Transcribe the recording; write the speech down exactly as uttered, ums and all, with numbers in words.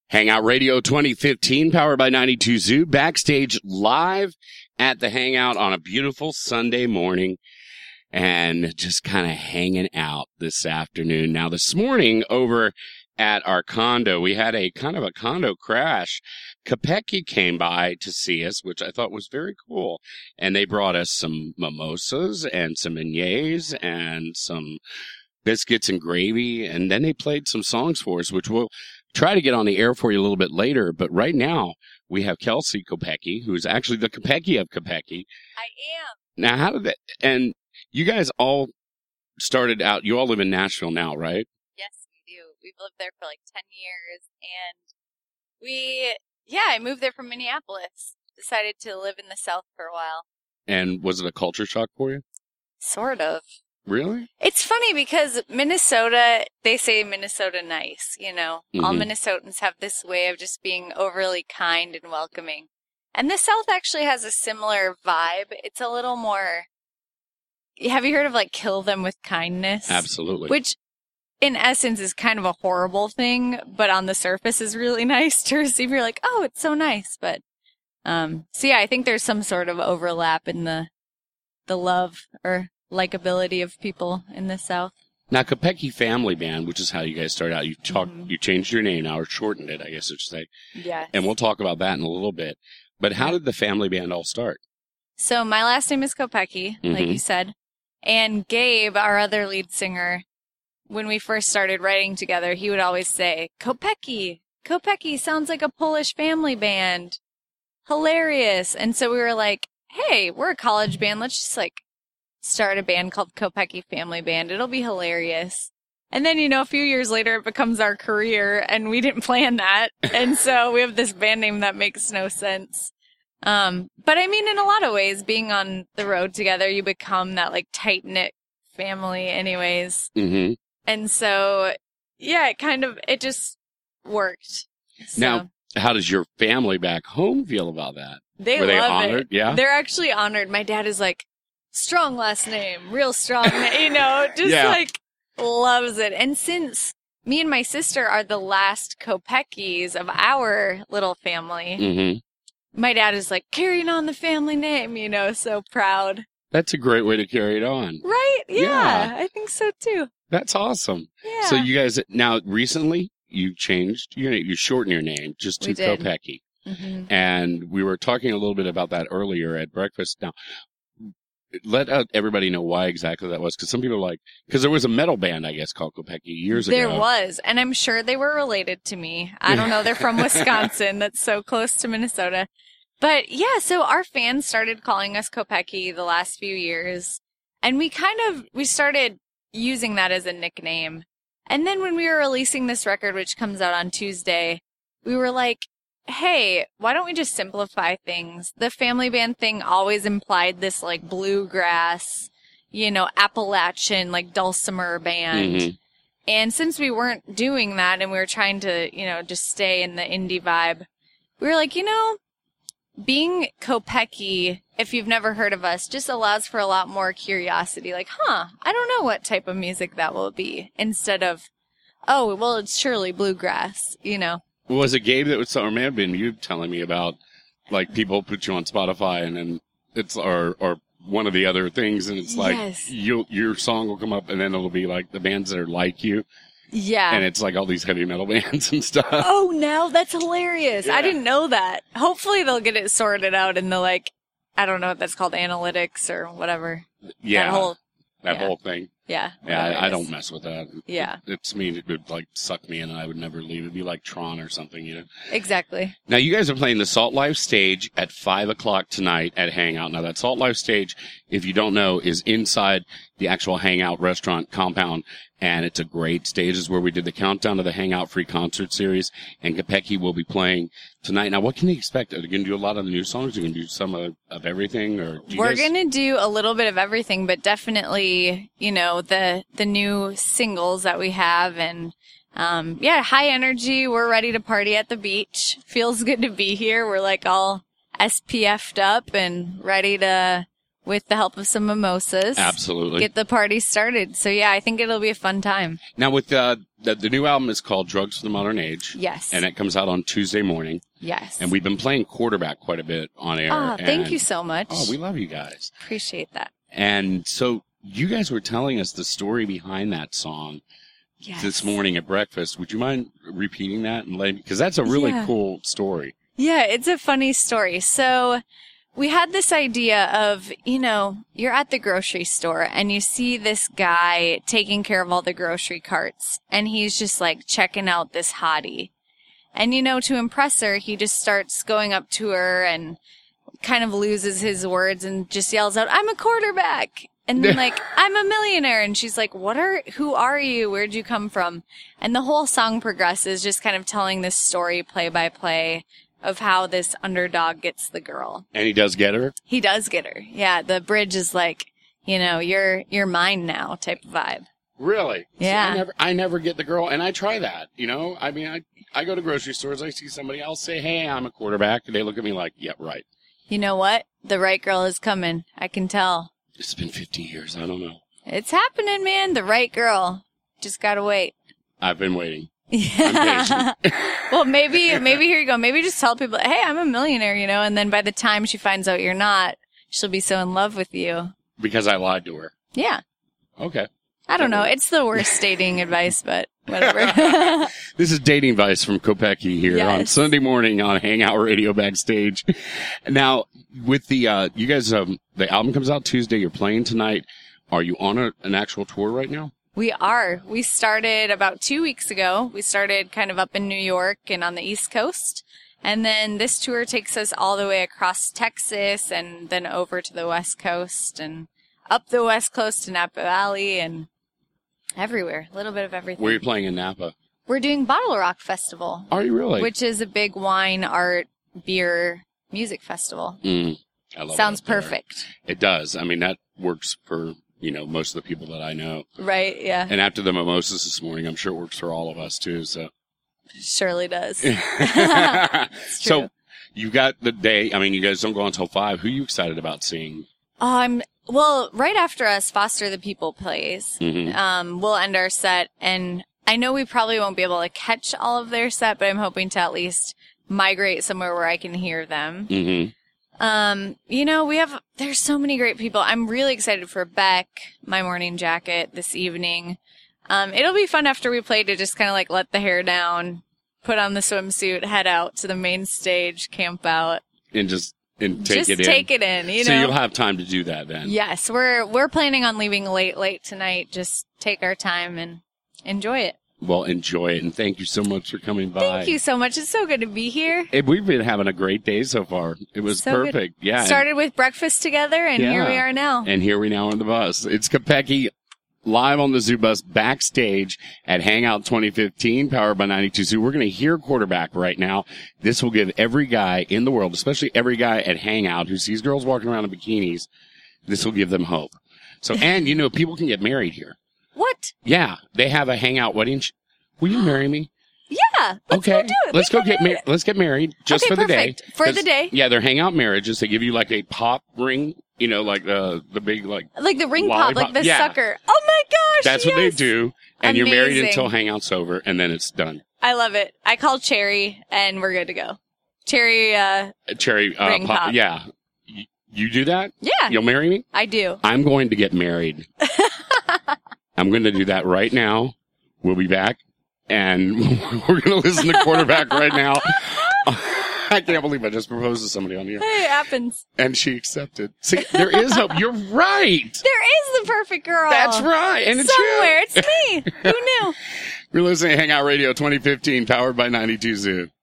Hangout Radio twenty fifteen, powered by ninety-two Zoo, backstage live at the Hangout on a beautiful Sunday morning and just kind of hanging out this afternoon. Now, this morning over at our condo, we had a kind of a condo crash. Kopecky came by to see us, which I thought was very cool. And they brought us some mimosas and some beignets and some biscuits and gravy. And then they played some songs for us, which we'll try to get on the air for you a little bit later. But right now, we have Kelsey Kopecky, who is actually the Kopecky of Kopecky. I am. Now, how did that, and you guys all started out, you all live in Nashville now, right? Yes, we do. We've lived there for like ten years. And we, yeah, I moved there from Minneapolis. Decided to live in the South for a while. And was it a culture shock for you? Sort of. Really? It's funny because Minnesota, they say Minnesota nice, you know. Mm-hmm. All Minnesotans have this way of just being overly kind and welcoming. And the South actually has a similar vibe. It's a little more, have you heard of like kill them with kindness? Absolutely. Which in essence is kind of a horrible thing, but on the surface is really nice to receive. You're like, oh, it's so nice. But, um, so yeah, I think there's some sort of overlap in the, the love or likability of people in the South. Now, Kopecky Family Band, which is how you guys started out, you talked, mm-hmm. you changed your name now, or shortened it, I guess I should say. Yes. And we'll talk about that in a little bit. But how did the family band all start? So my last name is Kopecky, mm-hmm. like you said. And Gabe, our other lead singer, when we first started writing together, he would always say, Kopecky, Kopecky sounds like a Polish family band. Hilarious. And so we were like, hey, we're a college band. Let's just like start a band called Kopecky Family Band. It'll be hilarious. And then, you know, a few years later, it becomes our career, and we didn't plan that. And so we have this band name that makes no sense. Um, but I mean, in a lot of ways, being on the road together, you become that like tight-knit family anyways. Mm-hmm. And so, yeah, it kind of, it just worked. So. Now, how does your family back home feel about that? They Were love they honored? it. Yeah. They're actually honored. My dad is like, strong last name, real strong, you know, just yeah. like loves it. And since me and my sister are the last Kopeckys of our little family, mm-hmm. my dad is like carrying on the family name, you know, so proud. That's a great way to carry it on. Right? Yeah, yeah. I think so too. That's awesome. Yeah. So you guys, now recently you changed your name, you shortened your name just to Kopecky. Mm-hmm. And we were talking a little bit about that earlier at breakfast. Now, let uh, everybody know why exactly that was, because some people are like, because there was a metal band, I guess, called Kopecky years there ago. There was, and I'm sure they were related to me. I don't know. They're from Wisconsin. That's so close to Minnesota. But yeah, so our fans started calling us Kopecky the last few years, and we kind of, we started using that as a nickname. And then when we were releasing this record, which comes out on Tuesday, we were like, hey, why don't we just simplify things? The family band thing always implied this like bluegrass, you know, Appalachian, like dulcimer band. Mm-hmm. And since we weren't doing that and we were trying to, you know, just stay in the indie vibe, we were like, you know, being Kopecky, if you've never heard of us, just allows for a lot more curiosity. Like, huh, I don't know what type of music that will be, instead of, oh, well, it's surely bluegrass, you know. Was it Gabe that was, or may have been you telling me about, like, people put you on Spotify and then it's, or, or one of the other things, and it's like, yes. you your song will come up and then it'll be like the bands that are like you. Yeah. And it's like all these heavy metal bands and stuff. Oh, now that's hilarious. Yeah. I didn't know that. Hopefully they'll get it sorted out in the, like, I don't know what that's called, analytics or whatever. Yeah. That whole, that yeah. whole thing. Yeah. Yeah, I, I don't mess with that. Yeah. It, it's me. It would, like, suck me in and I would never leave. It'd be like Tron or something, you know? Exactly. Now, you guys are playing the Salt Life stage at five o'clock tonight at Hangout. Now, that Salt Life stage, if you don't know, is inside the actual Hangout restaurant compound. And it's a great stage. It's where we did the countdown to the Hangout free concert series. And Kopecky will be playing tonight. Now, what can you expect? Are you going to do a lot of the new songs? Are you going to do some of, of everything? Or do you We're guys... going to do a little bit of everything, but definitely, you know, the the new singles that we have. And, um, yeah, high energy. We're ready to party at the beach. Feels good to be here. We're like all S P F'd up and ready to with the help of some mimosas. Absolutely. Get the party started. So, yeah, I think it'll be a fun time. Now, with uh, the, the new album is called Drugs for the Modern Age. Yes. And it comes out on Tuesday morning. Yes. And we've been playing Quarterback quite a bit on air. Oh, thank and, you so much. Oh, we love you guys. Appreciate that. And so you guys were telling us the story behind that song Yes. this morning at breakfast. Would you mind repeating that? and letting, because that's a really Yeah. cool story. Yeah, it's a funny story. So we had this idea of, you know, you're at the grocery store and you see this guy taking care of all the grocery carts and he's just like checking out this hottie. And, you know, to impress her, he just starts going up to her and kind of loses his words and just yells out, "I'm a quarterback." And then like, "I'm a millionaire." And she's like, "What are, who are you? Where'd you come from?" And the whole song progresses, just kind of telling this story play by play of how this underdog gets the girl. And he does get her? He does get her. Yeah. The bridge is like, you know, you're, you're mine now type of vibe. Really? Yeah. See, I never, I never get the girl, and I try that, you know? I mean, I, I go to grocery stores, I see somebody else say, "Hey, I'm a quarterback," and they look at me like, "Yeah, right." You know what? The right girl is coming. I can tell. It's been fifty years, I don't know. It's happening, man. The right girl. Just gotta wait. I've been waiting. Yeah. Well, maybe, maybe here you go. Maybe just tell people, "Hey, I'm a millionaire," you know, and then by the time she finds out you're not, she'll be so in love with you. Because I lied to her. Yeah. Okay. I don't know. It's the worst dating advice, but whatever. This is Dating Vice from Kopecky here Yes. on Sunday morning on Hangout Radio Backstage. Now, with the, uh, you guys, um, the album comes out Tuesday. You're playing tonight. Are you on a, an actual tour right now? We are. We started about two weeks ago. We started kind of up in New York and on the East Coast. And then this tour takes us all the way across Texas and then over to the West Coast and up the West Coast to Napa Valley and everywhere. A little bit of everything. Where are you playing in Napa? We're doing Bottle Rock Festival, Are you really? which is a big wine, art, beer, music festival. Mm, I love Sounds it up there. perfect. It does. I mean, that works for, you know, most of the people that I know. Right? Yeah. And after the mimosas this morning, I'm sure it works for all of us too. So, Surely does. It's so true. you got the day. I mean, you guys don't go until five. Who are you excited about seeing? Um, well, right after us, Foster the People plays. Mhm. Um, we'll end our set, and I know we probably won't be able to catch all of their set, but I'm hoping to at least migrate somewhere where I can hear them. Mm-hmm. Um, you know, we have, there's so many great people. I'm really excited for Beck, My Morning Jacket this evening. Um, it'll be fun after we play to just kind of like let the hair down, put on the swimsuit, head out to the main stage, camp out. And just and take just it in. take it in, you so know. you'll have time to do that then. Yes, we're we're planning on leaving late, late tonight. Just take our time and enjoy it. Well, enjoy it, and thank you so much for coming by. Thank you so much. It's so good to be here. And we've been having a great day so far. It was So good. perfect. Yeah. Started with breakfast together, and here Yeah. we are now. And here we now on the bus. It's Kopecky live on the Zoo Bus backstage at Hangout twenty fifteen, powered by ninety-two Zoo. We're going to hear Quarterback right now. This will give every guy in the world, especially every guy at Hangout who sees girls walking around in bikinis, this will give them hope. So, and you know, people can get married here. What? Yeah. They have a Hangout wedding. Sh- Will you marry me? Yeah. Let's okay. go do it. Let's We go can get do married. it. Let's get married just Okay, for the day. perfect. For the 'Cause, day. Yeah, they're hangout marriages. They give you like a pop ring, you know, like the the big like Like the ring pop, lollipop. like the Yeah. sucker. Oh my gosh. That's what they yes. do. And you're married Amazing. until hangout's over, and then it's done. I love it. I call Cherry, and we're good to go. Cherry, uh, Uh, Cherry uh, Ring pop. pop. Yeah. Y- You do that? yeah, You'll marry me? I do. I'm going to get married. I'm going to do that right now. We'll be back, and we're going to listen to Quarterback right now. I can't believe I just proposed to somebody on the air. Hey, it happens. And she accepted. See, there is hope. You're right. There is the perfect girl. That's right. And it's Somewhere. you. It's me. Who knew? We're listening to Hangout Radio twenty fifteen, powered by ninety-two Zoo.